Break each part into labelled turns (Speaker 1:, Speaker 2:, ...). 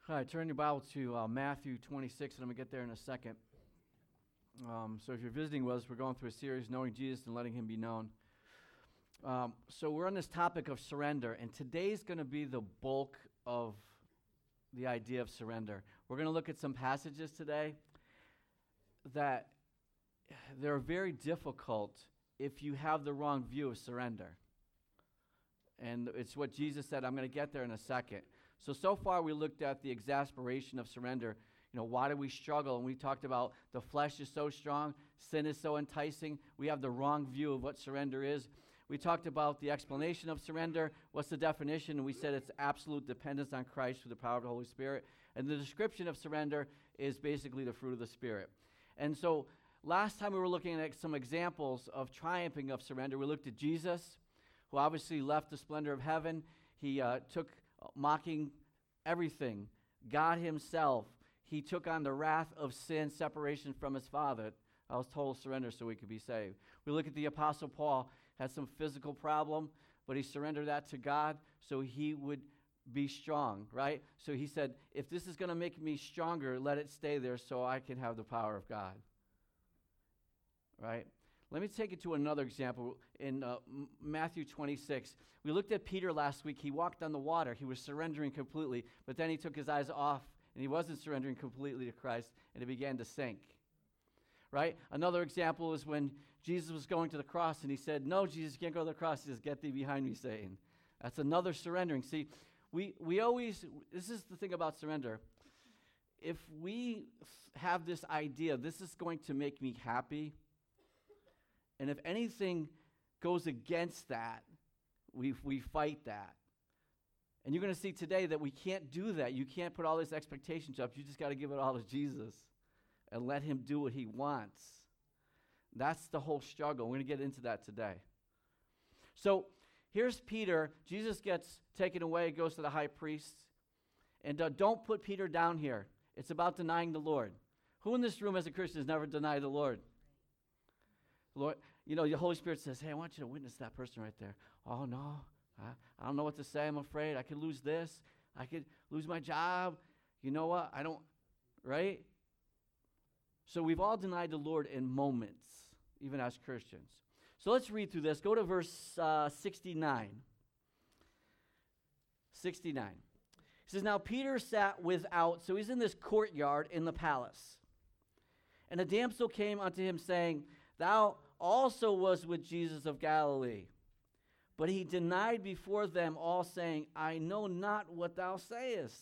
Speaker 1: All right, turn your Bible to Matthew 26, and I'm going to get there in a second. So if you're visiting with us, we're going through a series, Knowing Jesus and Letting Him Be Known. So we're on this topic of surrender, and today's going to be the bulk of the idea of surrender. We're going to look at some passages today that they're very difficult if you have the wrong view of surrender. And it's what Jesus said. I'm going to get there in a second. So far we looked at the exasperation of surrender. You know, why do we struggle? And we talked about the flesh is so strong, sin is so enticing. We have the wrong view of what surrender is. We talked about the explanation of surrender. What's the definition? And we said it's absolute dependence on Christ through the power of the Holy Spirit. And the description of surrender is basically the fruit of the Spirit. And so last time we were looking at some examples of triumphing of surrender. We looked at Jesus, who obviously left the splendor of heaven. He took mocking everything, God himself. He took on the wrath of sin, separation from his Father. That was total surrender so we could be saved. We look at the Apostle Paul, had some physical problem, but he surrendered that to God so he would be strong, right? So he said, if this is going to make me stronger, let it stay there so I can have the power of God, right? Let me take it to another example in Matthew 26. We looked at Peter last week. He walked on the water. He was surrendering completely, but then he took his eyes off, and he wasn't surrendering completely to Christ, and it began to sink, right? Another example is when Jesus was going to the cross, and he said, no, Jesus, you can't go to the cross. He says, get thee behind me, Satan. That's another surrendering. See, we always, this is the thing about surrender. If we have this idea, this is going to make me happy, and if anything goes against that, we fight that. And you're going to see today that we can't do that. You can't put all these expectations up. You just got to give it all to Jesus and let him do what he wants. That's the whole struggle. We're going to get into that today. So here's Peter. Jesus gets taken away, goes to the high priest. And don't put Peter down here. It's about denying the Lord. Who in this room as a Christian has never denied the Lord? Lord, you know, the Holy Spirit says, hey, I want you to witness that person right there. Oh, no, I don't know what to say. I'm afraid I could lose this. I could lose my job. You know what? I don't, right? So we've all denied the Lord in moments, even as Christians. So let's read through this. Go to verse 69. 69. He says, now Peter sat without, so he's in this courtyard in the palace. And a damsel came unto him, saying, thou also was with Jesus of Galilee. But he denied before them all, saying, I know not what thou sayest.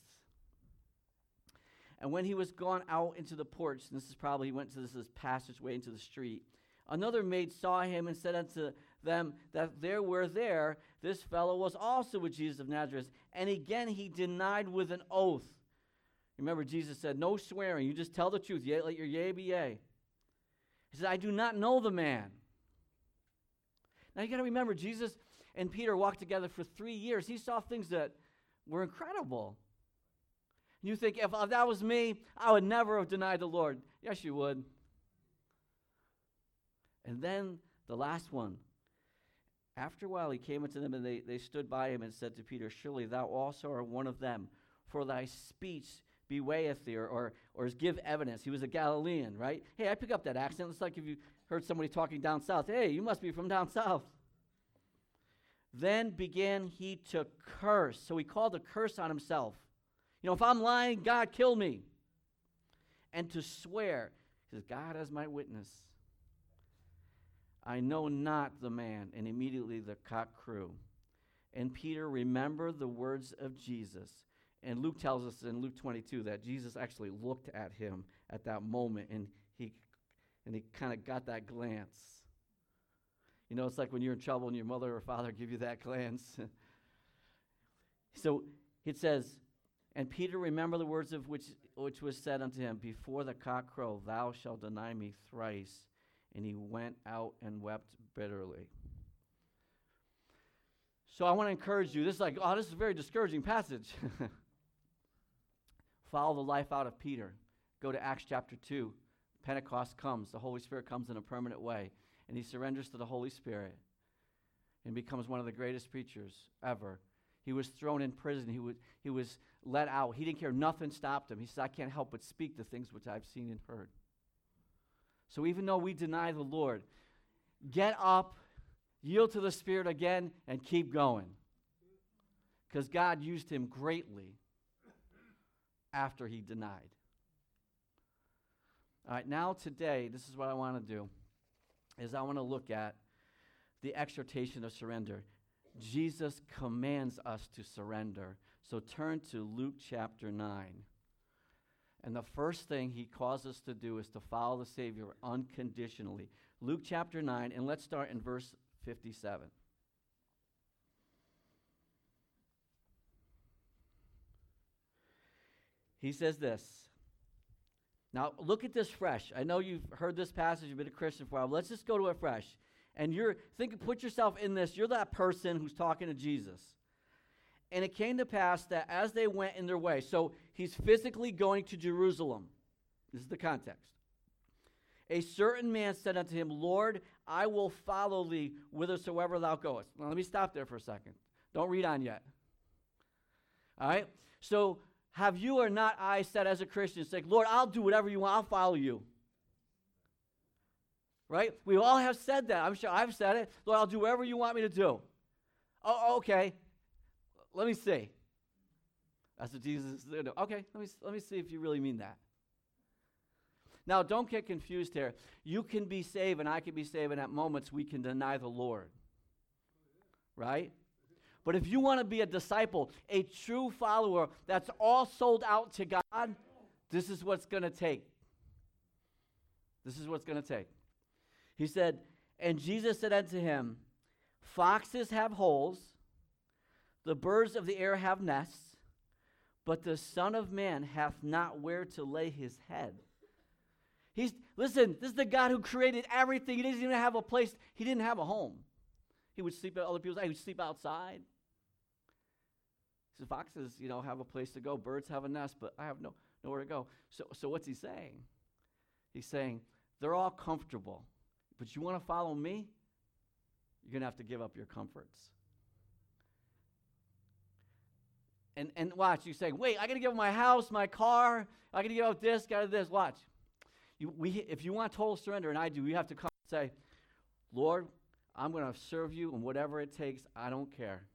Speaker 1: And when he was gone out into the porch, and this is probably, he went to this passageway into the street, another maid saw him and said unto them that this fellow was also with Jesus of Nazareth. And again he denied with an oath. Remember, Jesus said, no swearing. You just tell the truth. Yea, let your yea be yea. He said, I do not know the man. Now you got to remember, Jesus and Peter walked together for 3 years. He saw things that were incredible. You think, if that was me, I would never have denied the Lord. Yes, you would. And then the last one. After a while, he came unto them, and they stood by him and said to Peter, surely thou also art one of them, for thy speech bewayeth thee, or give evidence. He was a Galilean, right? Hey, I pick up that accent. It's like if you heard somebody talking down south. Hey, you must be from down south. Then began he to curse. So he called a curse on himself. You know, if I'm lying, God kill me. And to swear. He says, God as my witness. I know not the man. And immediately the cock crew. And Peter remembered the words of Jesus. And Luke tells us in Luke 22 that Jesus actually looked at him at that moment, and he kind of got that glance. You know, it's like when you're in trouble and your mother or father give you that glance. So it says, and Peter remembered the words of which was said unto him, before the cock crow, thou shalt deny me thrice. And he went out and wept bitterly. So I want to encourage you. This is like, oh, this is a very discouraging passage. Follow the life out of Peter. Go to Acts chapter 2. Pentecost comes. The Holy Spirit comes in a permanent way. And he surrenders to the Holy Spirit and becomes one of the greatest preachers ever. He was thrown in prison. He was let out. He didn't care. Nothing stopped him. He said, I can't help but speak the things which I've seen and heard. So even though we deny the Lord, get up, yield to the Spirit again, and keep going. Because God used him greatly after he denied. All right, now today, this is what I want to do, is I want to look at the exhortation of surrender. Jesus commands us to surrender. So turn to Luke chapter 9. And the first thing he calls us to do is to follow the Savior unconditionally. Luke chapter 9, and let's start in verse 57. He says this. Now, look at this fresh. I know you've heard this passage, you've been a Christian for a while. Let's just go to it fresh. And put yourself in this. You're that person who's talking to Jesus. And it came to pass that as they went in their way, so he's physically going to Jerusalem. This is the context. A certain man said unto him, Lord, I will follow thee whithersoever thou goest. Now, let me stop there for a second. Don't read on yet. All right? So, have you or not I said as a Christian, say, Lord, I'll do whatever you want. I'll follow you. Right? We all have said that. I'm sure I've said it. Lord, I'll do whatever you want me to do. Oh, okay. Let me see. That's what Jesus said. Okay, let me see if you really mean that. Now, don't get confused here. You can be saved and I can be saved, and at moments we can deny the Lord. Right? But if you want to be a disciple, a true follower that's all sold out to God, this is what's going to take. This is what's going to take. He said, and Jesus said unto him, foxes have holes, the birds of the air have nests, but the Son of Man hath not where to lay his head. Listen, this is the God who created everything. He doesn't even have a place. He didn't have a home. He would sleep at other people's house. He would sleep outside. So foxes, have a place to go. Birds have a nest, but I have nowhere to go. So what's he saying? He's saying, they're all comfortable. But you want to follow me? You're going to have to give up your comforts. And watch, you say, wait, I got to give up my house, my car. I got to give up this, got to this. Watch. If you want total surrender, and I do, you have to come and say, Lord, I'm going to serve you, and whatever it takes, I don't care.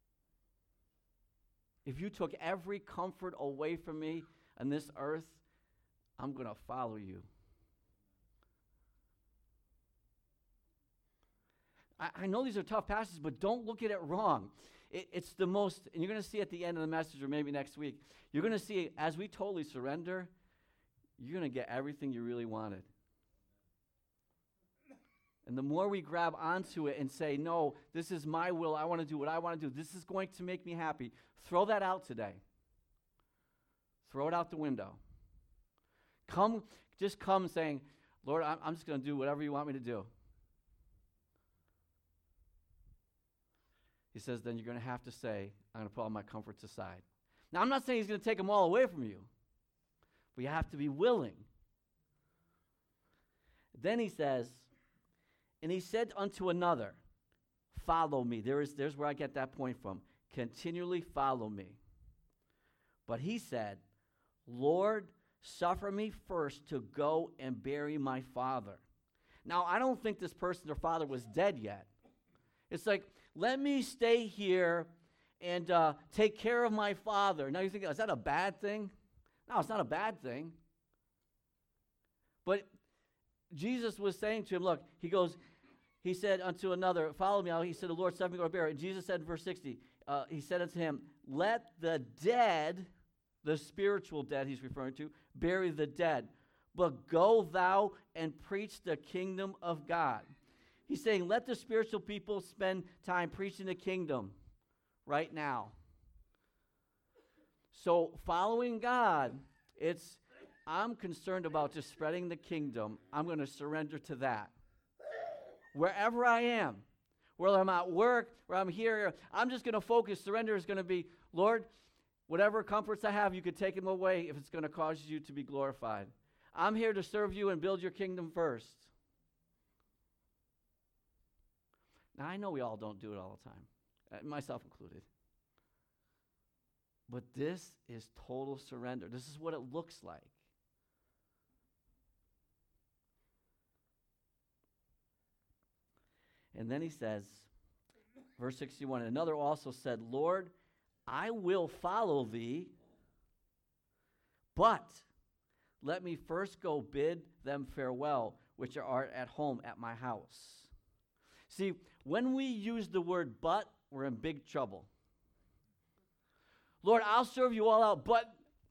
Speaker 1: If you took every comfort away from me on this earth, I'm going to follow you. I know these are tough passages, but don't look at it wrong. It's the most, and you're going to see at the end of the message, or maybe next week, you're going to see as we totally surrender, you're going to get everything you really wanted. And the more we grab onto it and say, no, this is my will, I want to do what I want to do, this is going to make me happy, throw that out today. Throw it out the window. Just come saying, Lord, I'm just going to do whatever you want me to do. He says, then you're going to have to say, I'm going to put all my comforts aside. Now, I'm not saying he's going to take them all away from you, but you have to be willing. Then he says, and he said unto another, follow me. There's where I get that point from. Continually follow me. But he said, Lord, suffer me first to go and bury my father. Now, I don't think this person, their father, was dead yet. It's like, let me stay here and take care of my father. Now you think, is that a bad thing? No, it's not a bad thing. But Jesus was saying to him, look, he said unto another, follow me. He said, the Lord, suffer me to go and bury. And Jesus said in verse 60, he said unto him, let the dead, the spiritual dead he's referring to, bury the dead. But go thou and preach the kingdom of God. He's saying, let the spiritual people spend time preaching the kingdom right now. So following God, I'm concerned about just spreading the kingdom. I'm going to surrender to that. Wherever I am, whether I'm at work, where I'm here, I'm just going to focus. Surrender is going to be, Lord, whatever comforts I have, you could take them away if it's going to cause you to be glorified. I'm here to serve you and build your kingdom first. Now, I know we all don't do it all the time, myself included. But this is total surrender. This is what it looks like. And then he says, verse 61, another also said, Lord, I will follow thee, but let me first go bid them farewell, which are at home at my house. See, when we use the word but, we're in big trouble. Lord, I'll serve you all out, but...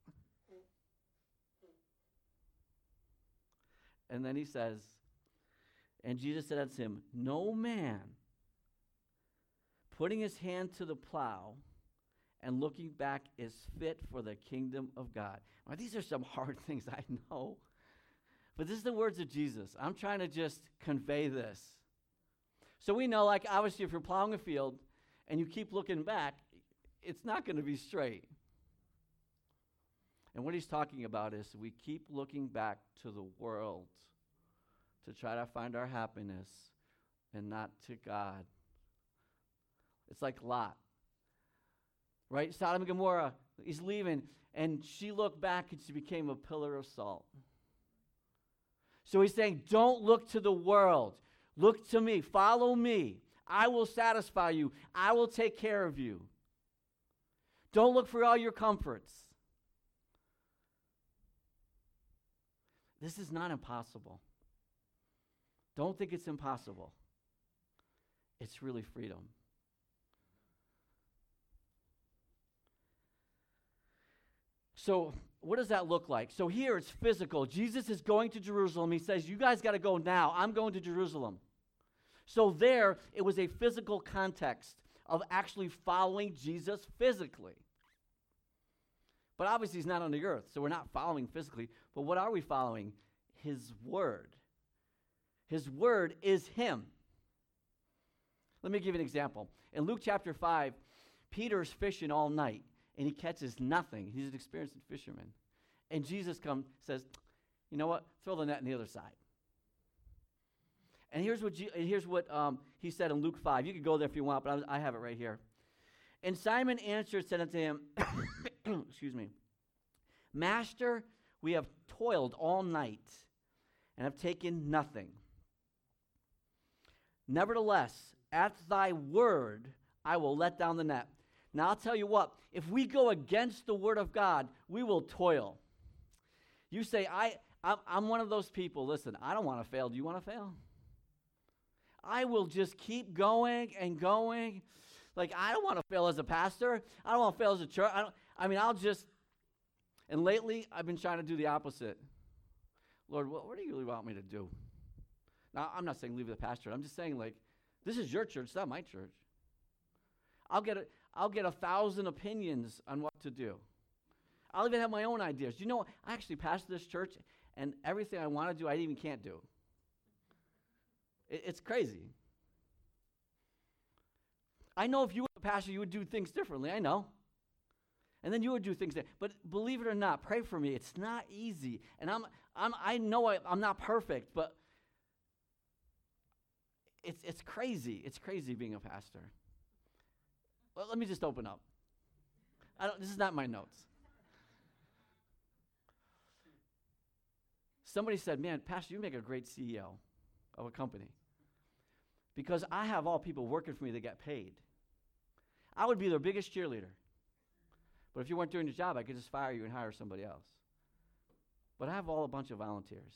Speaker 1: And then he says, and Jesus said unto him, no man putting his hand to the plow and looking back is fit for the kingdom of God. Now, these are some hard things, I know. But this is the words of Jesus. I'm trying to just convey this. So we know, like, obviously, if you're plowing a field and you keep looking back, it's not going to be straight. And what he's talking about is we keep looking back to the world to try to find our happiness and not to God. It's like Lot, right? Sodom and Gomorrah, he's leaving, and she looked back and she became a pillar of salt. So he's saying, don't look to the world. Look to me. Follow me. I will satisfy you. I will take care of you. Don't look for all your comforts. This is not impossible. Don't think it's impossible. It's really freedom. So what does that look like? So here it's physical. Jesus is going to Jerusalem. He says, you guys got to go now. I'm going to Jerusalem. So there, it was a physical context of actually following Jesus physically. But obviously he's not on the earth, so we're not following physically. But what are we following? His word. His word is him. Let me give you an example. In Luke chapter 5, Peter's fishing all night, and he catches nothing. He's an experienced fisherman. And Jesus comes, says, you know what? Throw the net on the other side. And here's what he said in Luke 5. You can go there if you want, but I have it right here. And Simon answered, said unto him, excuse me, Master, we have toiled all night and have taken nothing. Nevertheless, at thy word, I will let down the net. Now, I'll tell you what, if we go against the word of God, we will toil. You say, I'm one of those people. Listen, I don't want to fail. Do you want to fail? I will just keep going and going. Like, I don't want to fail as a pastor. I don't want to fail as a church. And lately, I've been trying to do the opposite. Lord, what do you really want me to do? Now, I'm not saying leave the pastor. I'm just saying, like, this is your church, it's not my church. I'll get 1,000 opinions on what to do. I'll even have my own ideas. You know, I actually pastor this church, and everything I want to do, I even can't do. It's crazy. I know if you were a pastor, you would do things differently. I know. And then you would do things differently. But believe it or not, pray for me. It's not easy. And I know I'm not perfect, but it's crazy. It's crazy being a pastor. Well, let me just open up. This is not my notes. Somebody said, man, Pastor, you make a great CEO of a company. Because I have all people working for me that get paid. I would be their biggest cheerleader. But if you weren't doing your job, I could just fire you and hire somebody else. But I have a bunch of volunteers.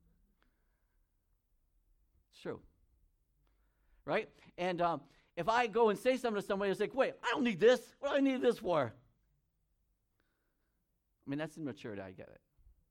Speaker 1: It's true. Right? And if I go and say something to somebody, it's like, wait, I don't need this. What do I need this for? I mean, that's immaturity. I get it.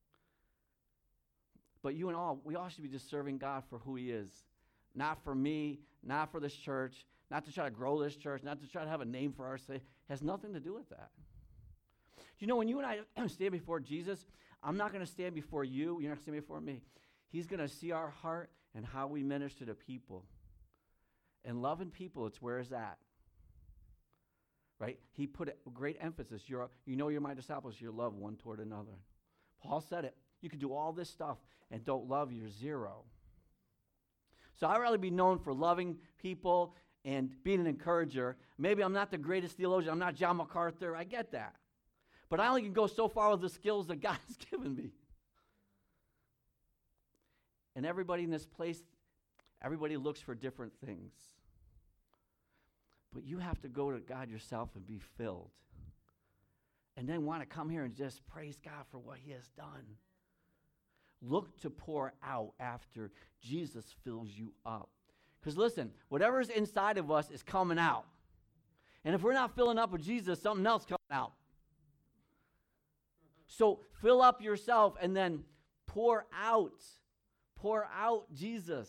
Speaker 1: But we all should be just serving God for who he is. Not for me, not for this church, not to try to grow this church, not to try to have a name for our sake. It has nothing to do with that. You know, when you and I stand before Jesus, I'm not going to stand before you. You're not going to stand before me. He's going to see our heart and how we minister to people. And loving people, it's where it's at. Right? He put a great emphasis. You're my disciples, you love one toward another. Paul said it. You can do all this stuff and don't love, you're zero. So I'd rather be known for loving people and being an encourager. Maybe I'm not the greatest theologian. I'm not John MacArthur. I get that. but I only can go so far with the skills that God has given me. And everybody in this place, everybody looks for different things. But you have to go to God yourself and be filled. And then want to come here and just praise God for what he has done. Look to pour out after Jesus fills you up. Because listen, whatever's inside of us is coming out. And if we're not filling up with Jesus, something else coming out. So fill up yourself and then pour out. Pour out Jesus.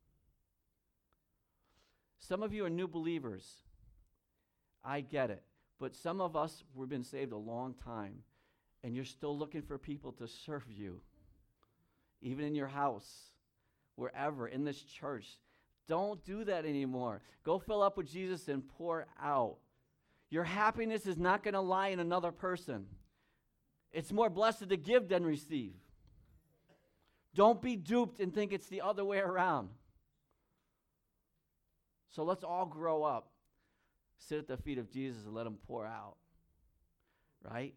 Speaker 1: Some of you are new believers. I get it. But some of us, we've been saved a long time, and you're still looking for people to serve you, even in your house, wherever, in this church. Don't do that anymore. Go fill up with Jesus and pour out. Your happiness is not going to lie in another person. It's more blessed to give than receive. Don't be duped and think it's the other way around. So let's all grow up. Sit at the feet of Jesus and let him pour out. Right?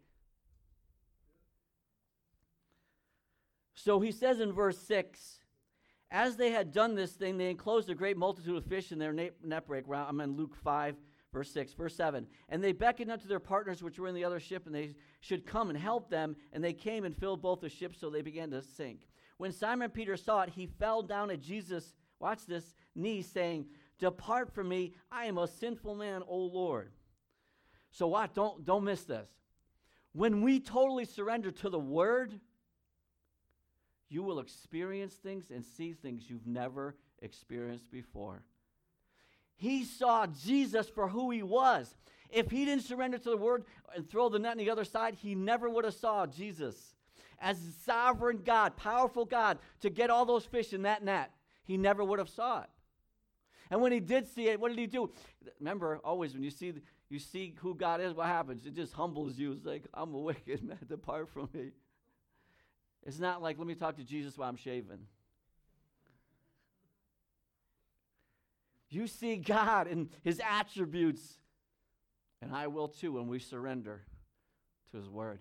Speaker 1: So he says in verse 6, as they had done this thing, they enclosed a great multitude of fish in their net break. I'm in Luke 5, verse 6. Verse 7, and they beckoned unto their partners which were in the other ship, and they should come and help them. And they came and filled both the ships, so they began to sink. When Simon Peter saw it, he fell down at Jesus' watch this, knees, saying, depart from me, I am a sinful man, O Lord. So what? Don't miss this. When we totally surrender to the Word, you will experience things and see things you've never experienced before. He saw Jesus for who he was. If he didn't surrender to the Word and throw the net on the other side, he never would have saw Jesus as sovereign God, powerful God, to get all those fish in that net. He never would have saw it. And when he did see it, what did he do? Remember, always when you see who God is, what happens? It just humbles you. It's like, I'm a wicked man, depart from me. It's not like, let me talk to Jesus while I'm shaving. You see God and his attributes, and I will too when we surrender to his word.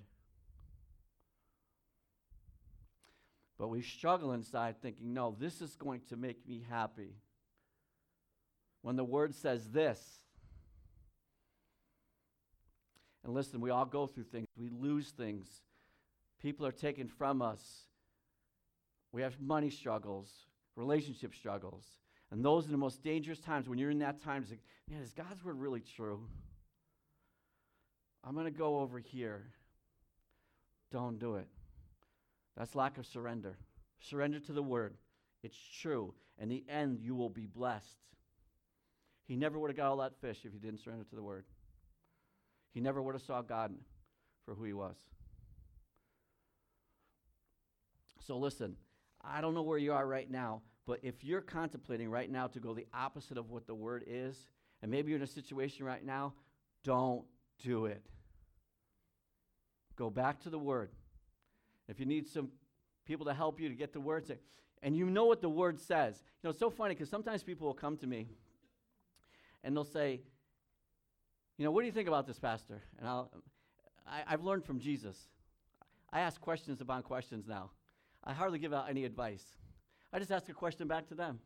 Speaker 1: But we struggle inside thinking, no, this is going to make me happy. When the word says this, and listen, we all go through things. We lose things. People are taken from us. We have money struggles, relationship struggles. And those are the most dangerous times. When you're in that time, it's like, man, is God's word really true? I'm going to go over here. Don't do it. That's lack of surrender. Surrender to the word. It's true. In the end, you will be blessed. He never would have got all that fish if he didn't surrender to the word. He never would have saw God for who he was. So listen, I don't know where you are right now, but if you're contemplating right now to go the opposite of what the word is, and maybe you're in a situation right now, don't do it. Go back to the word. If you need some people to help you to get the word, say, and you know what the word says. You know, it's so funny because sometimes people will come to me and they'll say, you know, what do you think about this, Pastor? And I've learned from Jesus. I ask questions upon questions now. I hardly give out any advice. I just ask a question back to them.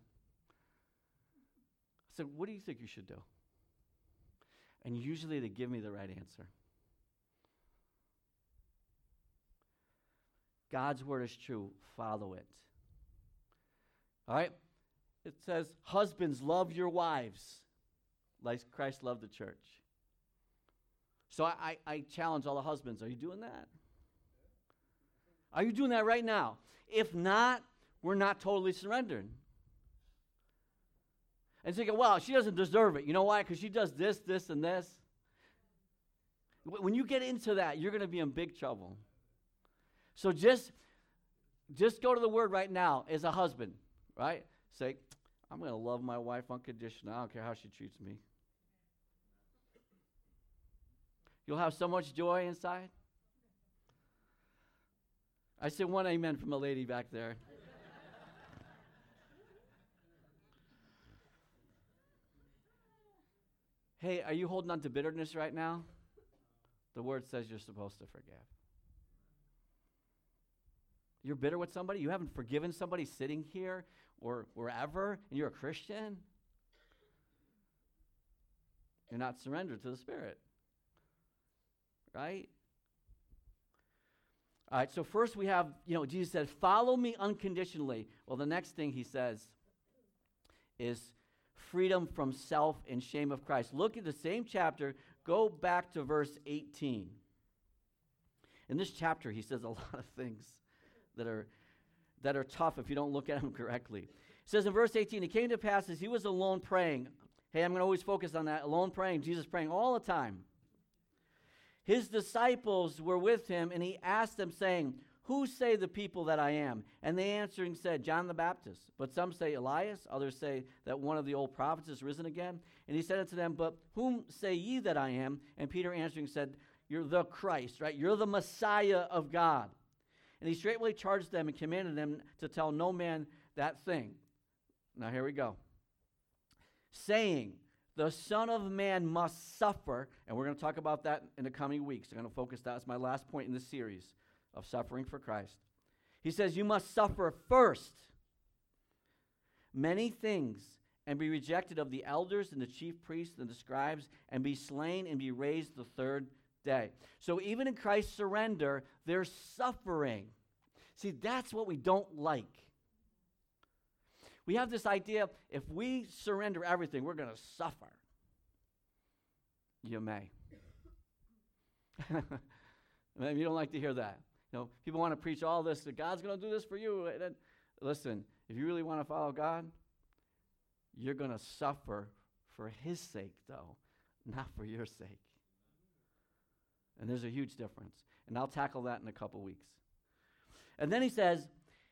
Speaker 1: I said, what do you think you should do? And usually they give me the right answer. God's word is true. Follow it. All right? It says, husbands, love your wives like Christ loved the church. So I challenge all the husbands. Are you doing that? Are you doing that right now? If not, we're not totally surrendered. And thinking, well, she doesn't deserve it. You know why? Because she does this, this, and this. When you get into that, you're going to be in big trouble. So just go to the word right now as a husband, right? Say, I'm going to love my wife unconditionally. I don't care how she treats me. You'll have so much joy inside. I said one amen from a lady back there. Hey, are you holding on to bitterness right now? The Word says you're supposed to forgive. You're bitter with somebody? You haven't forgiven somebody sitting here or wherever, and you're a Christian? You're not surrendered to the Spirit. Right? All right, so first we have, Jesus said, follow me unconditionally. Well, the next thing he says is freedom from self and shame of Christ. Look at the same chapter. Go back to verse 18. In this chapter, he says a lot of things that are tough if you don't look at them correctly. It says in verse 18, it came to pass as he was alone praying. Hey, I'm going to always focus on that. Alone praying, Jesus praying all the time. His disciples were with him, and he asked them, saying, who say the people that I am? And they answering said, John the Baptist. But some say Elias, others say that one of the old prophets is risen again. And he said unto them, but whom say ye that I am? And Peter answering said, you're the Christ, right? You're the Messiah of God. And he straightway charged them and commanded them to tell no man that thing. Now here we go. Saying, the Son of Man must suffer, and we're going to talk about that in the coming weeks. I'm going to focus, that's my last point in this series of suffering for Christ. He says, you must suffer first many things, and be rejected of the elders and the chief priests and the scribes, and be slain and be raised the third day. So even in Christ's surrender, there's suffering. See, that's what we don't like. We have this idea, if we surrender everything, we're going to suffer. You may. Maybe you don't like to hear that. People want to preach all this, that God's going to do this for you. And then, listen, if you really want to follow God, you're going to suffer for his sake, though, not for your sake. And there's a huge difference. And I'll tackle that in a couple weeks. And then he says,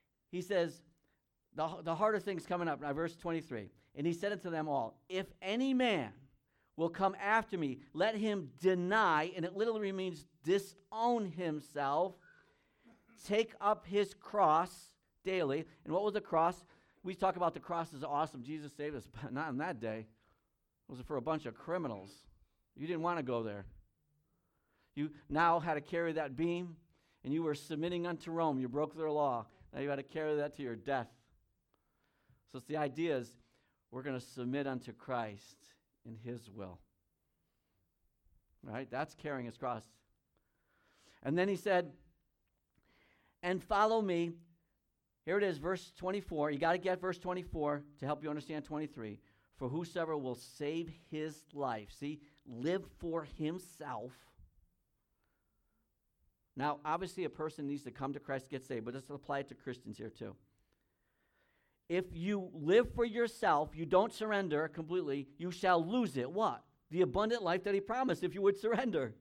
Speaker 1: the harder thing's coming up, now verse 23. And he said unto them all, if any man will come after me, let him deny, and it literally means disown himself, take up his cross daily. And what was the cross? We talk about the cross is awesome. Jesus saved us, but not in that day. It was for a bunch of criminals. You didn't want to go there. You now had to carry that beam, and you were submitting unto Rome. You broke their law. Now you had to carry that to your death. So it's the idea is we're going to submit unto Christ in his will. Right? That's carrying his cross. And then he said, and follow me. Here it is, verse 24. You got to get verse 24 to help you understand 23. For whosoever will save his life. See, live for himself. Now, obviously, a person needs to come to Christ to get saved, but let's apply it to Christians here too. If you live for yourself, you don't surrender completely, you shall lose it. What? The abundant life that he promised if you would surrender.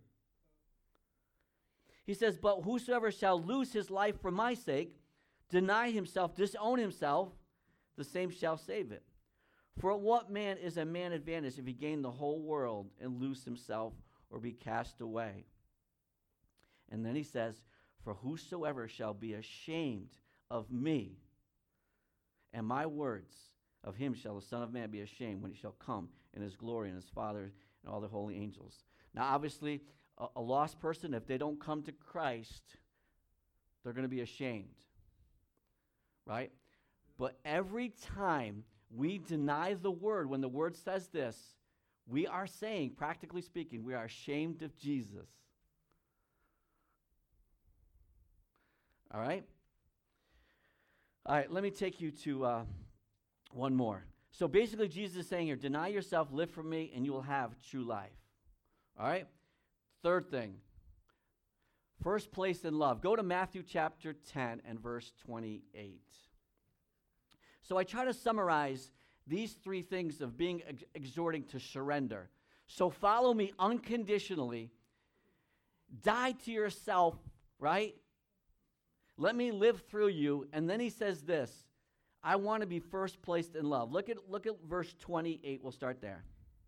Speaker 1: He says, but whosoever shall lose his life for my sake, deny himself, disown himself, the same shall save it. For what man is a man advantaged if he gain the whole world and lose himself or be cast away? And then he says, for whosoever shall be ashamed of me and my words, of him shall the Son of Man be ashamed when he shall come in his glory and his Father and all the holy angels. Now, obviously, a lost person, if they don't come to Christ, they're going to be ashamed. Right? But every time we deny the word, when the word says this, we are saying, practically speaking, we are ashamed of Jesus. All right? All right, let me take you to one more. So basically, Jesus is saying here, deny yourself, live for me, and you will have true life. All right? Third thing, first place in love. Go to Matthew chapter 10 and verse 28. So I try to summarize these three things of being exhorting to surrender. So follow me unconditionally. Die to yourself, right? Let me live through you. And then he says this, I want to be first placed in love. Look at verse 28. We'll start there.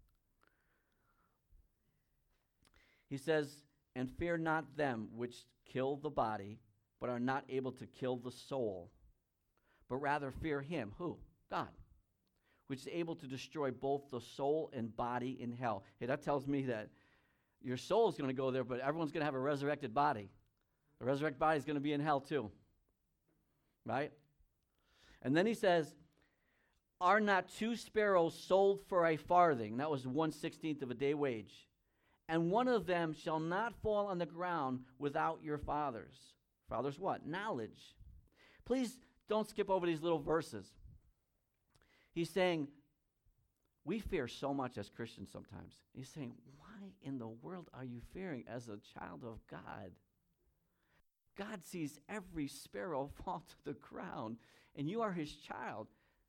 Speaker 1: He says, and fear not them which kill the body, but are not able to kill the soul, but rather fear him. Who? God. Which is able to destroy both the soul and body in hell. Hey, that tells me that Your soul's going to go there, but everyone's going to have a resurrected body. The resurrected body is going to be in hell too. Right? And then he says, are not 2 sparrows sold for a farthing? That was 1/16 of a day wage. And one of them shall not fall on the ground without your Father's. Father's what? Knowledge. Please don't skip over these little verses. He's saying, we fear so much as Christians sometimes. He's saying, why in the world are you fearing as a child of God? God sees every sparrow fall to the ground, and you are his child.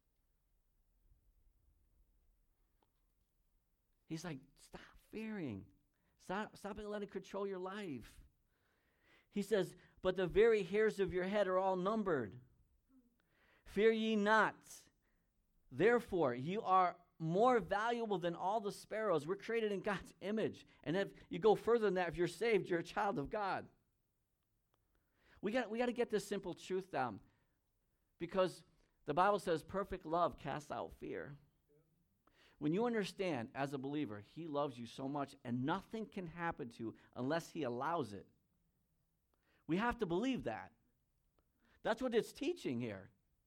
Speaker 1: He's like, stop fearing. Stop letting it control your life. He says, but the very hairs of your head are all numbered. Fear ye not. Therefore, you are more valuable than all the sparrows. We're created in God's image. And if you go further than that, if you're saved, you're a child of God. We got to get this simple truth down. Because the Bible says perfect love casts out fear. When you understand, as a believer, he loves you so much and nothing can happen to you unless he allows it. We have to believe that. That's what it's teaching here.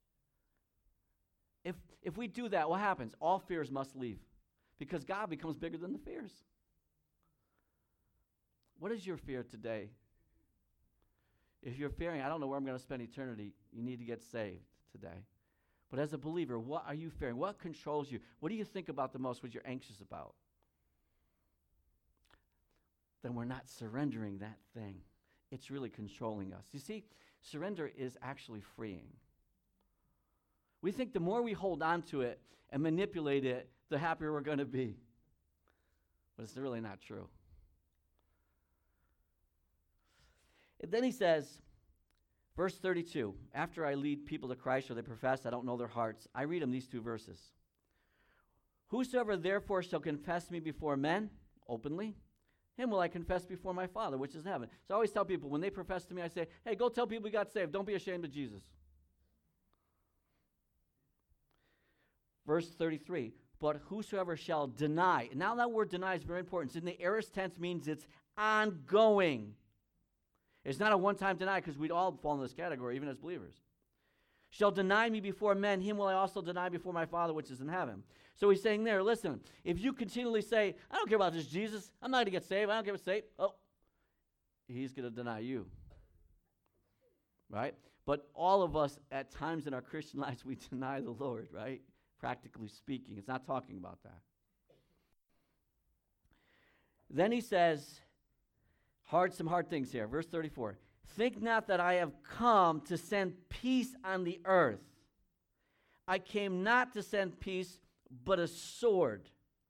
Speaker 1: If we do that, what happens? All fears must leave because God becomes bigger than the fears. What is your fear today? If you're fearing, I don't know where I'm going to spend eternity, you need to get saved today. But as a believer, what are you fearing? What controls you? What do you think about the most? What you're anxious about? Then we're not surrendering that thing. It's really controlling us. You see, surrender is actually freeing. We think the more we hold on to it and manipulate it, the happier we're going to be. But it's really not true. And then he says, verse 32, after I lead people to Christ or they profess, I don't know their hearts. I read them these 2 verses. Whosoever therefore shall confess me before men, openly, him will I confess before my Father, which is in heaven. So I always tell people, when they profess to me, I say, hey, go tell people you got saved. Don't be ashamed of Jesus. Verse 33, but whosoever shall deny. Now that word deny is very important. It's in the aorist tense, means it's ongoing. It's not a one-time deny because we'd all fall in this category, even as believers. Shall deny me before men, him will I also deny before my Father which is in heaven. So he's saying there, listen, if you continually say, I don't care about this Jesus, I'm not going to get saved, I don't get saved, he's going to deny you. Right? But all of us, at times in our Christian lives, we deny the Lord, right? Practically speaking. It's not talking about that. Then he says, some hard things here. Verse 34. Think not that I have come to send peace on the earth. I came not to send peace, but a sword.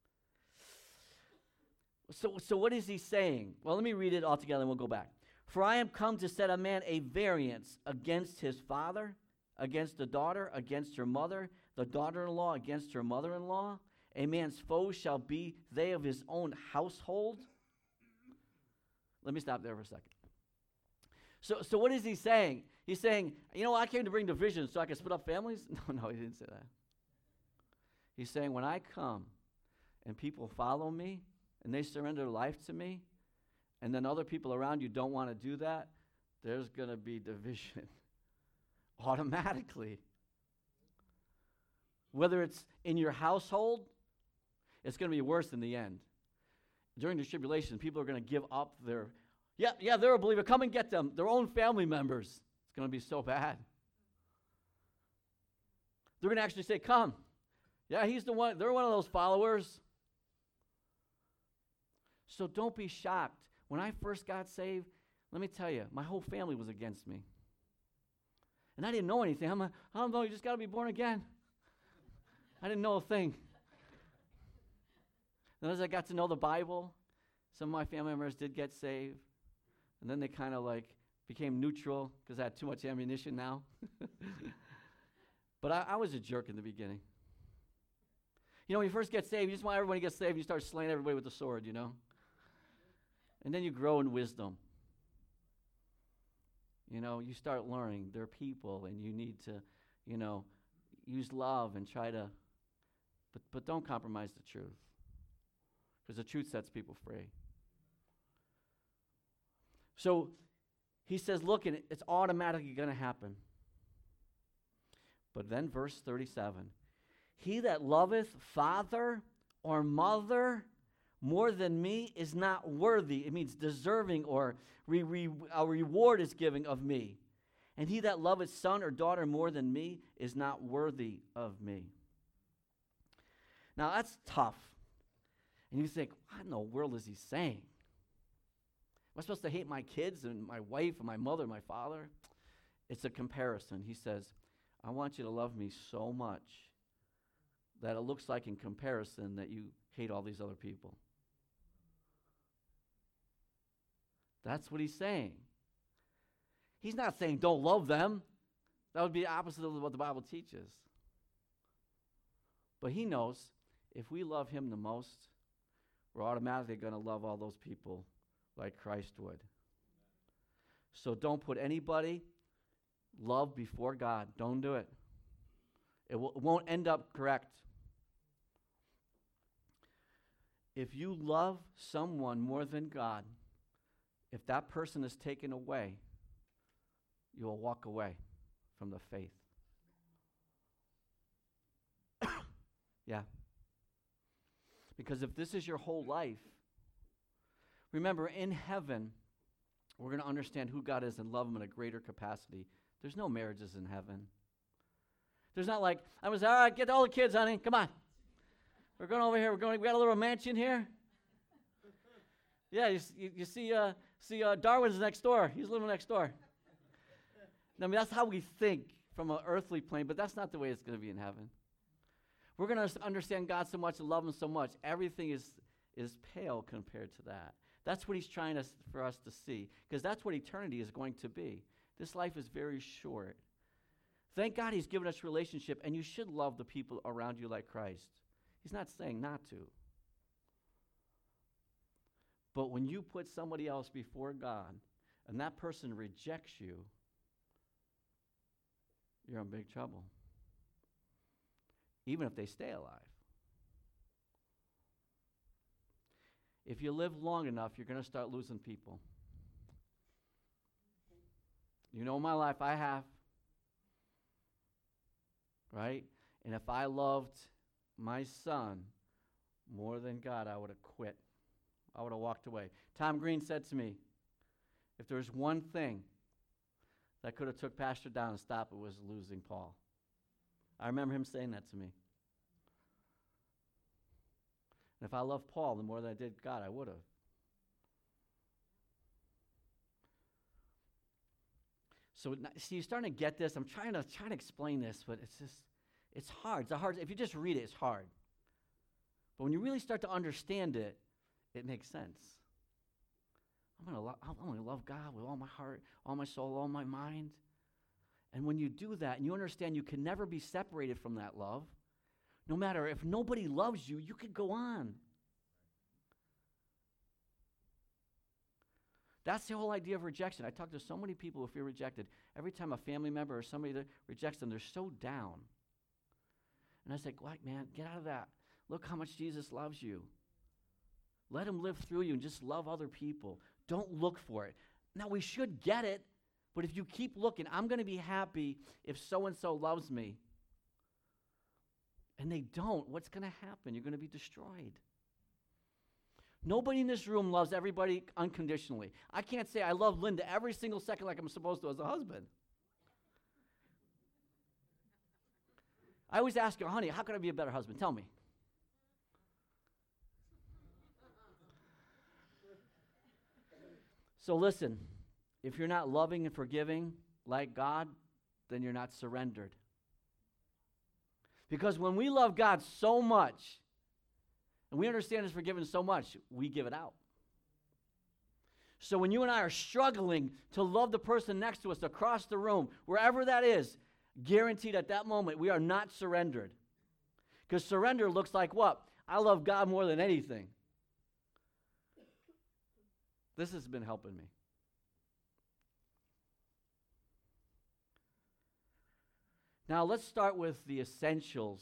Speaker 1: So what is he saying? Well, let me read it all together and we'll go back. For I am come to set a man a variance against his father, against the daughter, against her mother, the daughter-in-law against her mother-in-law. A man's foes shall be they of his own household. Let me stop there for a second. So what is he saying? He's saying, I came to bring division so I can split up families? No, he didn't say that. He's saying, when I come and people follow me and they surrender their life to me, and then other people around you don't want to do that, there's going to be division automatically. Whether it's in your household, it's going to be worse in the end. During the tribulation, people are going to give up their, they're a believer, come and get them, their own family members. It's going to be so bad. They're going to actually say, come. Yeah, he's the one, they're one of those followers. So don't be shocked. When I first got saved, let me tell you, my whole family was against me. And I didn't know anything. I'm like, I don't know, you just got to be born again. I didn't know a thing. And as I got to know the Bible, some of my family members did get saved. And then they kind of became neutral because I had too much ammunition now. But I was a jerk in the beginning. When you first get saved, you just want everybody to get saved. You start slaying everybody with the sword, And then you grow in wisdom. You start learning they're people and you need to, use love and try to, but don't compromise the truth. Because the truth sets people free. So he says, look, and it's automatically going to happen. But then verse 37, he that loveth father or mother more than me is not worthy. It means deserving, or a reward is given of me. And he that loveth son or daughter more than me is not worthy of me. Now that's tough. And you think, what in the world is he saying? Am I supposed to hate my kids and my wife and my mother and my father? It's a comparison. He says, I want you to love me so much that it looks like in comparison that you hate all these other people. That's what he's saying. He's not saying don't love them. That would be the opposite of what the Bible teaches. But he knows if we love him the most, we're automatically going to love all those people like Christ would. So don't put anybody love before God. Don't do it. It won't end up correct. If you love someone more than God, if that person is taken away, you will walk away from the faith. Yeah. Because if this is your whole life, remember, in heaven, we're going to understand who God is and love him in a greater capacity. There's no marriages in heaven. There's not like, I was, all right, get all the kids, honey, come on. We're going over here, we got a little mansion here. Yeah, you see Darwin's next door. He's living next door. I mean, that's how we think from an earthly plane, but that's not the way it's going to be in heaven. We're going to understand God so much and love him so much. Everything is pale compared to that. That's what he's trying for us to see, because that's what eternity is going to be. This life is very short. Thank God he's given us relationship, and you should love the people around you like Christ. He's not saying not to. But when you put somebody else before God, and that person rejects you, you're in big trouble. Even if they stay alive. If you live long enough, you're going to start losing people. You know my life, I have. Right? And if I loved my son more than God, I would have quit. I would have walked away. Tom Green said to me, if there's one thing that could have took Pastor down and stopped, it was losing Paul. I remember him saying that to me. And if I loved Paul the more than I did God, I would have. So, see, you're starting to get this. I'm trying to explain this, but it's hard. If you just read it, it's hard. But when you really start to understand it, it makes sense. I'm going to love God with all my heart, all my soul, all my mind. And when you do that and you understand you can never be separated from that love, no matter if nobody loves you, you could go on. That's the whole idea of rejection. I talk to so many people who feel rejected. Every time a family member or somebody that rejects them, they're so down. And I say, what, man, get out of that. Look how much Jesus loves you. Let him live through you and just love other people. Don't look for it. Now, we should get it, but if you keep looking, I'm going to be happy if so-and-so loves me. And they don't, what's going to happen? You're going to be destroyed. Nobody in this room loves everybody unconditionally. I can't say I love Linda every single second like I'm supposed to as a husband. I always ask her, honey, how can I be a better husband? Tell me. So listen, if you're not loving and forgiving like God, then you're not surrendered. Because when we love God so much, and we understand His forgiveness so much, we give it out. So when you and I are struggling to love the person next to us across the room, wherever that is, guaranteed at that moment we are not surrendered. Because surrender looks like what? I love God more than anything. This has been helping me. Now let's start with the essentials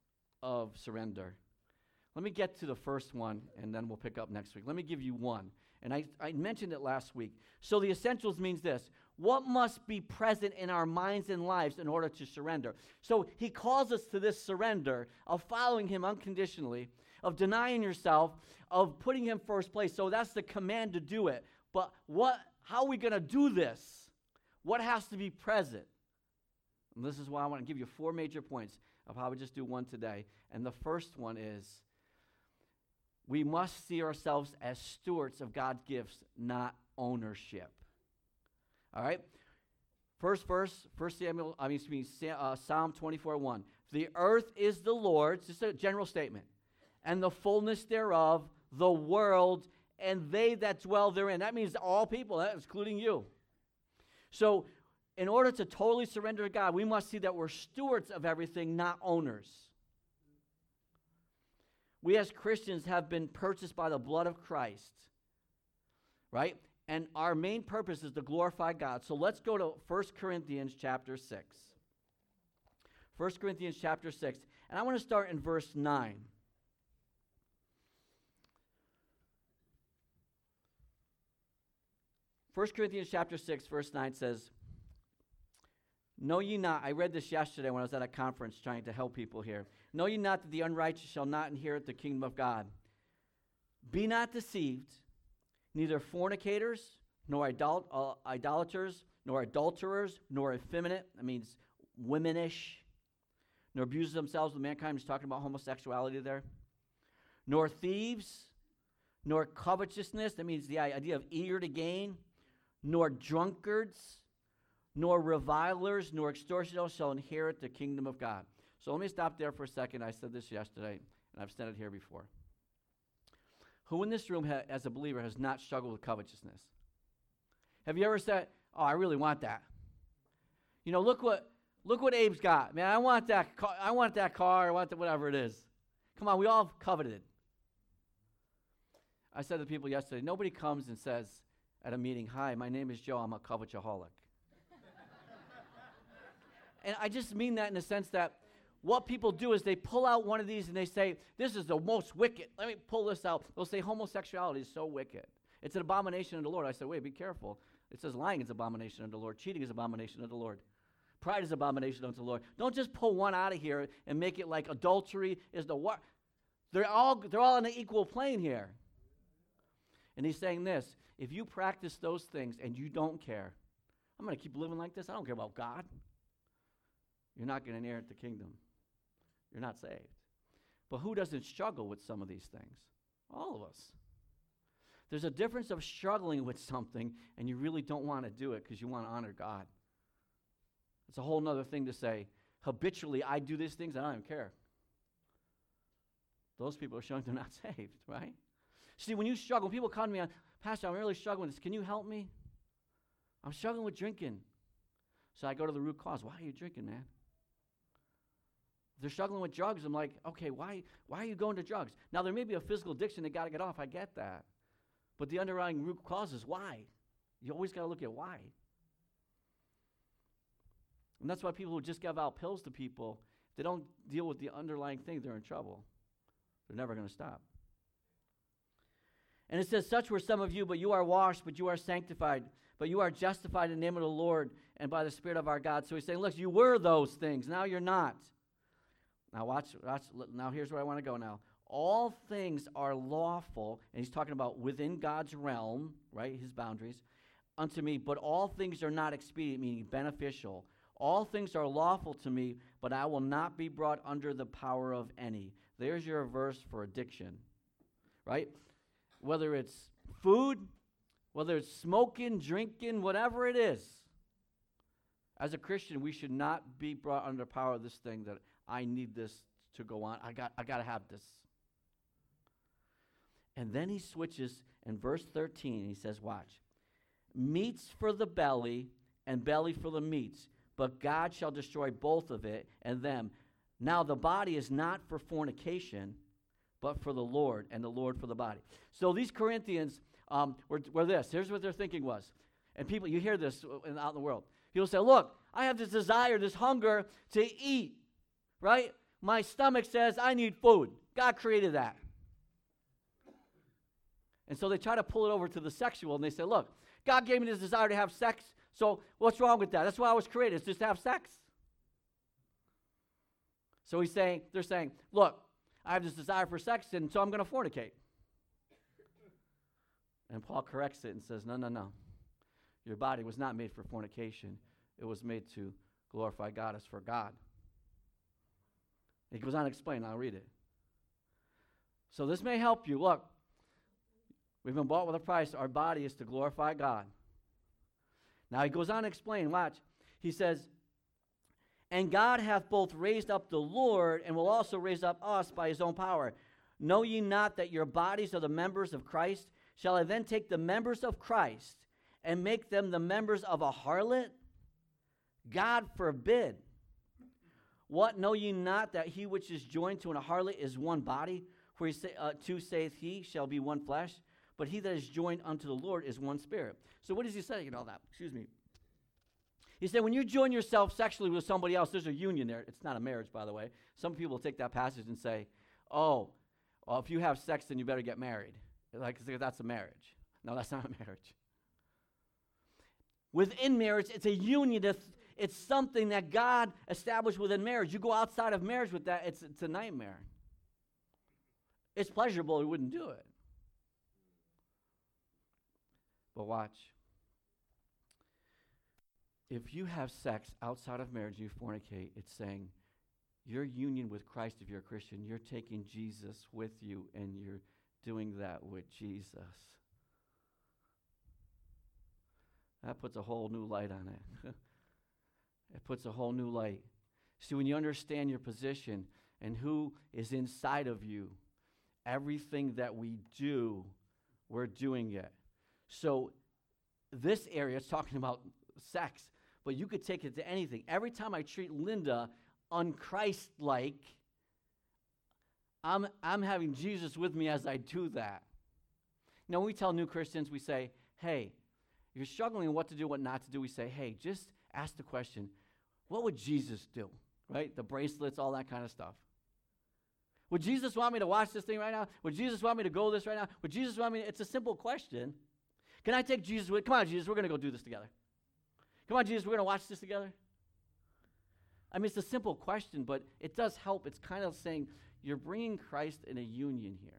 Speaker 1: of surrender. Let me get to the first one, and then we'll pick up next week. Let me give you one. And I mentioned it last week. So the essentials means this. What must be present in our minds and lives in order to surrender? So he calls us to this surrender of following him unconditionally, of denying yourself, of putting him first place. So that's the command to do it. But how are we going to do this? What has to be present? And this is why I want to give you 4 major points. I'll probably just do one today. And the first one is, we must see ourselves as stewards of God's gifts, not ownership. All right? First verse, Psalm 24:1. The earth is the Lord's, just a general statement, and the fullness thereof, the world, and they that dwell therein. That means all people, that is including you. So, in order to totally surrender to God, we must see that we're stewards of everything, not owners. We as Christians have been purchased by the blood of Christ, right? And our main purpose is to glorify God. So let's go to 1 Corinthians chapter 6. 1 Corinthians chapter 6. And I want to start in verse 9. First Corinthians chapter 6, verse 9 says, Know ye not, I read this yesterday when I was at a conference trying to help people here. Know ye not that the unrighteous shall not inherit the kingdom of God? Be not deceived, neither fornicators, nor idolaters, nor adulterers, nor effeminate, that means womanish, nor abuse themselves with mankind. He's talking about homosexuality there. Nor thieves, nor covetousness, that means the idea of eager to gain, nor drunkards, nor revilers, nor extortioners shall inherit the kingdom of God. So let me stop there for a second. I said this yesterday, and I've said it here before. Who in this room, as a believer, has not struggled with covetousness? Have you ever said, oh, I really want that? You know, look what Abe's got. Man, I want that car, I want whatever it is. Come on, we all coveted it. I said to people yesterday, nobody comes and says at a meeting, hi, my name is Joe, I'm a covetaholic. And I just mean that in the sense that what people do is they pull out one of these and they say, this is the most wicked. Let me pull this out. They'll say homosexuality is so wicked. It's an abomination unto the Lord. I said, wait, be careful. It says lying is abomination unto the Lord. Cheating is abomination unto the Lord. Pride is abomination unto the Lord. Don't just pull one out of here and make it like adultery is the what. They're all on an equal plane here. And he's saying this, if you practice those things and you don't care, I'm going to keep living like this. I don't care about God. You're not going to inherit the kingdom. You're not saved. But who doesn't struggle with some of these things? All of us. There's a difference of struggling with something and you really don't want to do it because you want to honor God. It's a whole other thing to say, habitually I do these things and I don't care. Those people are showing they're not saved, right? See, when you struggle, people come to me, Pastor, I'm really struggling with this. Can you help me? I'm struggling with drinking. So I go to the root cause. Why are you drinking, man? If they're struggling with drugs, I'm like, okay, why are you going to drugs? Now, there may be a physical addiction they got to get off. I get that. But the underlying root cause is why. You always got to look at why. And that's why people who just give out pills to people, if they don't deal with the underlying thing, they're in trouble. They're never going to stop. And it says, such were some of you, but you are washed, but you are sanctified, but you are justified in the name of the Lord and by the Spirit of our God. So he's saying, look, you were those things. Now you're not. Now watch. Now here's where I want to go now. All things are lawful, and he's talking about within God's realm, right, his boundaries, unto me, but all things are not expedient, meaning beneficial. All things are lawful to me, but I will not be brought under the power of any. There's your verse for addiction, right? Whether it's food, whether it's smoking, drinking, whatever it is. As a Christian, we should not be brought under power of this thing that I need this to go on. I got to have this. And then he switches in verse 13. He says, watch. Meats for the belly and belly for the meats, but God shall destroy both of it and them. Now the body is not for fornication, but for the Lord, and the Lord for the body. So these Corinthians were this. Here's what their thinking was. And people, you hear this out in the world. People say, look, I have this desire, this hunger to eat, right? My stomach says I need food. God created that. And so they try to pull it over to the sexual, and they say, look, God gave me this desire to have sex, so what's wrong with that? That's why I was created, is just to have sex. So they're saying, look, I have this desire for sex, and so I'm going to fornicate. And Paul corrects it and says, no. Your body was not made for fornication. It was made to glorify God as for God. He goes on to explain. I'll read it. So this may help you. Look, we've been bought with a price. Our body is to glorify God. Now he goes on to explain. Watch. He says, and God hath both raised up the Lord and will also raise up us by his own power. Know ye not that your bodies are the members of Christ? Shall I then take the members of Christ and make them the members of a harlot? God forbid. What, know ye not that he which is joined to an harlot is one body? For he two saith he, shall be one flesh. But he that is joined unto the Lord is one spirit. So what does he say in all that? Excuse me. He said when you join yourself sexually with somebody else, there's a union there. It's not a marriage, by the way. Some people take that passage and say, oh, well, if you have sex, then you better get married. Like, that's a marriage. No, that's not a marriage. Within marriage, it's a union. It's something that God established within marriage. You go outside of marriage with that, it's a nightmare. It's pleasurable, you wouldn't do it. But watch. If you have sex outside of marriage, you fornicate, it's saying your union with Christ, if you're a Christian, you're taking Jesus with you and you're doing that with Jesus. That puts a whole new light on it. It puts a whole new light. See, when you understand your position and who is inside of you, everything that we do, we're doing it. So this area is talking about sex, but you could take it to anything. Every time I treat Linda un-Christ-like, I'm having Jesus with me as I do that. Now, when we tell new Christians, we say, hey, you're struggling with what to do, what not to do. We say, hey, just ask the question, what would Jesus do? Right? The bracelets, all that kind of stuff. Would Jesus want me to watch this thing right now? Would Jesus want me to go this right now? Would Jesus want me to? It's a simple question. Can I take Jesus with? Come on, Jesus, we're going to go do this together. Come on, Jesus, we're going to watch this together. I mean, it's a simple question, but it does help. It's kind of saying you're bringing Christ in a union here.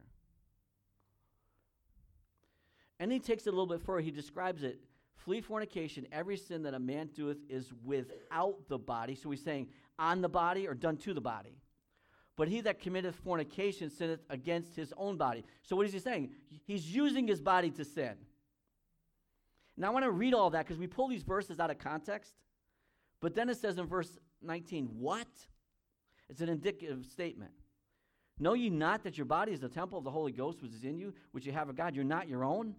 Speaker 1: And he takes it a little bit further. He describes it. Flee fornication. Every sin that a man doeth is without the body. So he's saying on the body or done to the body. But he that committeth fornication sinneth against his own body. So what is he saying? He's using his body to sin. Now I want to read all that because we pull these verses out of context. But then it says in verse 19, what? It's an indicative statement. Know ye not that your body is the temple of the Holy Ghost which is in you, which you have of God? You're not your own.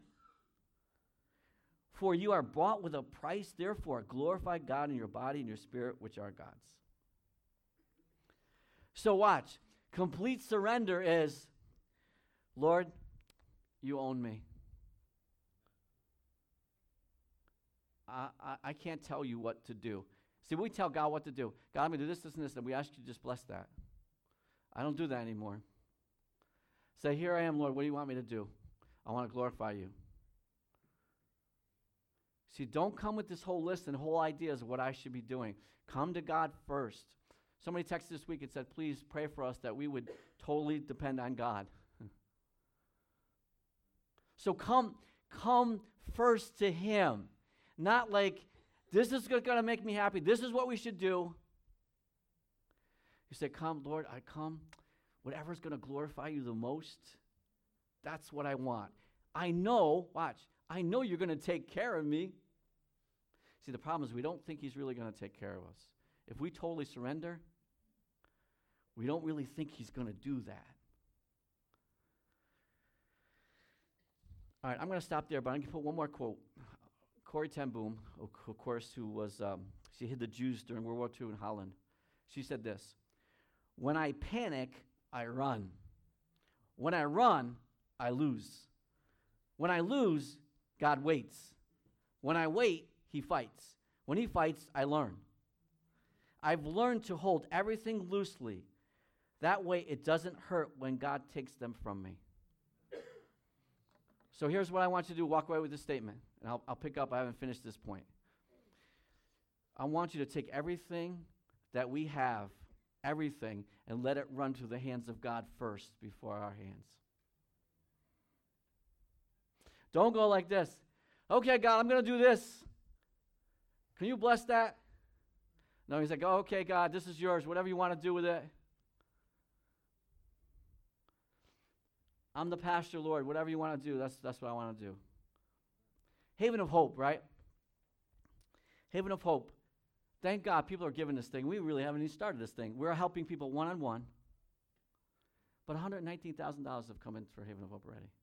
Speaker 1: For you are bought with a price, therefore glorify God in your body and your spirit, which are God's. So watch. Complete surrender is, Lord, you own me. I can't tell you what to do. See, we tell God what to do. God, I'm going to do this, this, and this, and we ask you to just bless that. I don't do that anymore. Say, here I am, Lord, what do you want me to do? I want to glorify you. See, don't come with this whole list and whole ideas of what I should be doing. Come to God first. Somebody texted this week and said, please pray for us that we would totally depend on God. So come first to him. Not like, this is going to make me happy. This is what we should do. You say, come, Lord, I come. Whatever's going to glorify you the most, that's what I want. I know, watch, I know you're going to take care of me. See, the problem is we don't think he's really going to take care of us. If we totally surrender, we don't really think he's going to do that. All right, I'm going to stop there, but I'm going to put one more quote. Corrie ten Boom, of course, who was, she hid the Jews during World War II in Holland. She said this, when I panic, I run. When I run, I lose. When I lose, God waits. When I wait, he fights. When he fights, I learn. I've learned to hold everything loosely. That way it doesn't hurt when God takes them from me. So here's what I want you to do. Walk away with this statement. And I'll pick up. I haven't finished this point. I want you to take everything that we have, everything, and let it run to the hands of God first before our hands. Don't go like this. Okay, God, I'm going to do this. Can you bless that? No, he's like, oh, okay, God, this is yours. Whatever you want to do with it. I'm the pastor, Lord. Whatever you want to do, that's what I want to do. Haven of Hope, right? Haven of Hope. Thank God people are giving this thing. We really haven't even started this thing. We're helping people one-on-one. But $119,000 have come in for Haven of Hope already.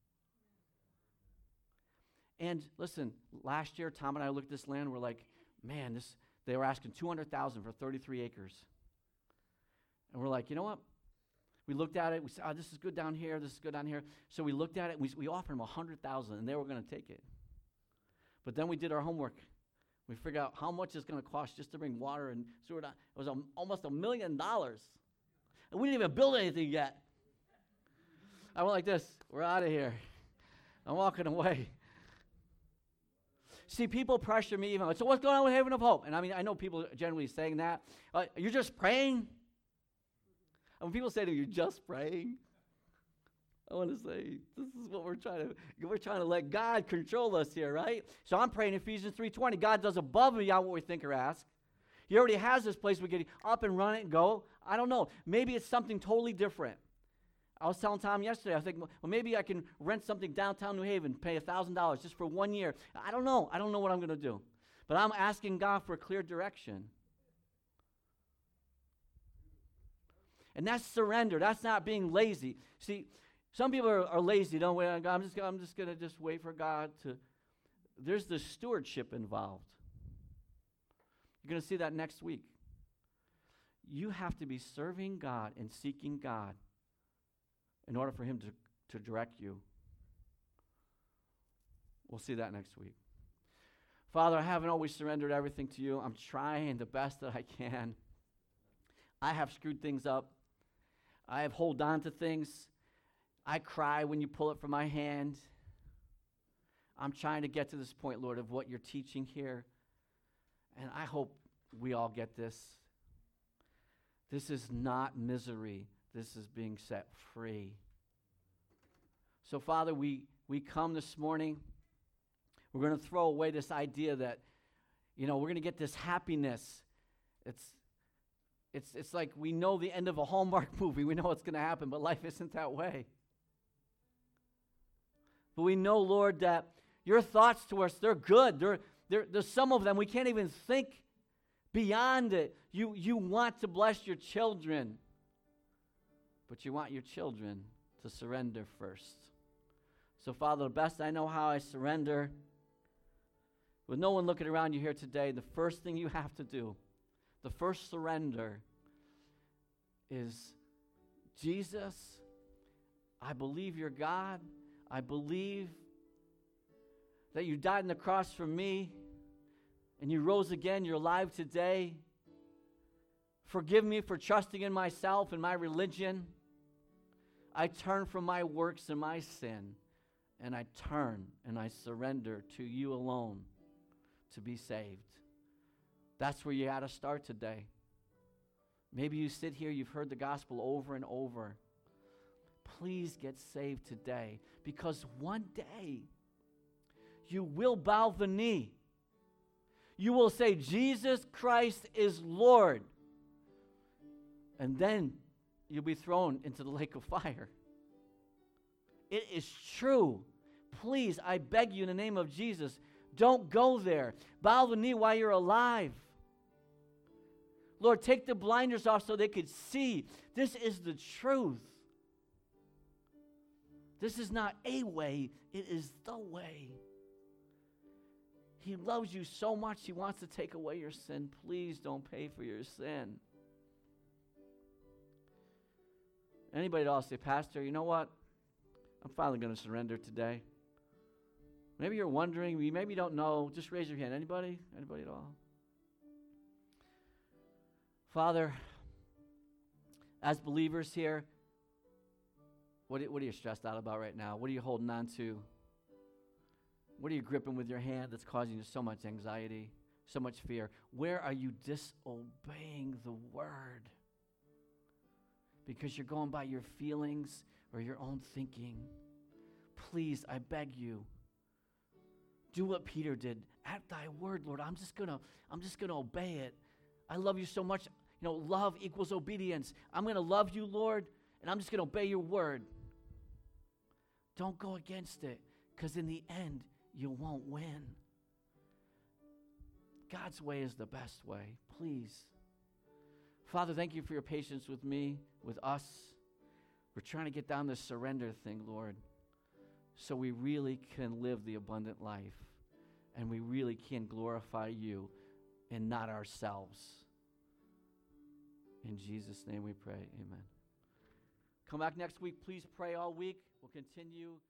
Speaker 1: And listen, last year, Tom and I looked at this land. We're like, man, they were asking $200,000 for 33 acres. And we're like, you know what? We looked at it. We said, oh, this is good down here. This is good down here. So we looked at it. We offered them $100,000, and they were going to take it. But then we did our homework. We figured out how much it's going to cost just to bring water and sewer down. It was almost $1 million. And we didn't even build anything yet. I went like this. We're out of here. I'm walking away. See, people pressure me even. So what's going on with Haven of Hope? And I mean, I know people are generally saying that. You're just praying? And when people say to me, you're just praying, I want to say, this is what we're trying to let God control us here, right? So I'm praying Ephesians 3:20. God does above and beyond what we think or ask. He already has this place we get up and run it and go. I don't know. Maybe it's something totally different. I was telling Tom yesterday, I think, well, maybe I can rent something downtown New Haven, pay $1,000 just for 1 year. I don't know. I don't know what I'm going to do. But I'm asking God for a clear direction. And that's surrender. That's not being lazy. See, some people are lazy. Don't wait on God. I'm just going to just wait for God to. There's the stewardship involved. You're going to see that next week. You have to be serving God and seeking God in order for him to direct you. We'll see that next week. Father, I haven't always surrendered everything to you. I'm trying the best that I can. I have screwed things up. I have held on to things. I cry when you pull it from my hand. I'm trying to get to this point, Lord, of what you're teaching here. And I hope we all get this. This is not misery. This is being set free. So, Father, we come this morning. We're going to throw away this idea that, we're going to get this happiness. It's like we know the end of a Hallmark movie. We know what's going to happen, but life isn't that way. But we know, Lord, that your thoughts to us, they're good. There's some of them we can't even think beyond it. You want to bless your children. But you want your children to surrender first. So, Father, the best I know how, I surrender. With no one looking around you here today, the first thing you have to do, the first surrender is, Jesus, I believe you're God. I believe that you died on the cross for me and you rose again. You're alive today. Forgive me for trusting in myself and my religion. I turn from my works and my sin, and I turn and I surrender to you alone to be saved. That's where you got to start today. Maybe you sit here, you've heard the gospel over and over. Please get saved today, because one day you will bow the knee. You will say, Jesus Christ is Lord. And then you'll be thrown into the lake of fire. It is true. Please, I beg you in the name of Jesus, don't go there. Bow the knee while you're alive. Lord, take the blinders off so they could see. This is the truth. This is not a way, it is the way. He loves you so much, he wants to take away your sin. Please don't pay for your sin. Anybody else say, Pastor, you know what? I'm finally going to surrender today. Maybe you're wondering, maybe you don't know. Just raise your hand. Anybody? Anybody at all? Father, as believers here, what are you stressed out about right now? What are you holding on to? What are you gripping with your hand that's causing you so much anxiety, so much fear? Where are you disobeying the word? Because you're going by your feelings or your own thinking. Please, I beg you, do what Peter did. At thy word, Lord, I'm just gonna obey it. I love you so much. Love equals obedience. I'm gonna love you, Lord, and I'm just gonna obey your word. Don't go against it, because in the end, you won't win. God's way is the best way. Please. Father, thank you for your patience with me, with us. We're trying to get down this surrender thing, Lord, so we really can live the abundant life, and we really can glorify you and not ourselves. In Jesus' name we pray, amen. Come back next week. Please pray all week. We'll continue.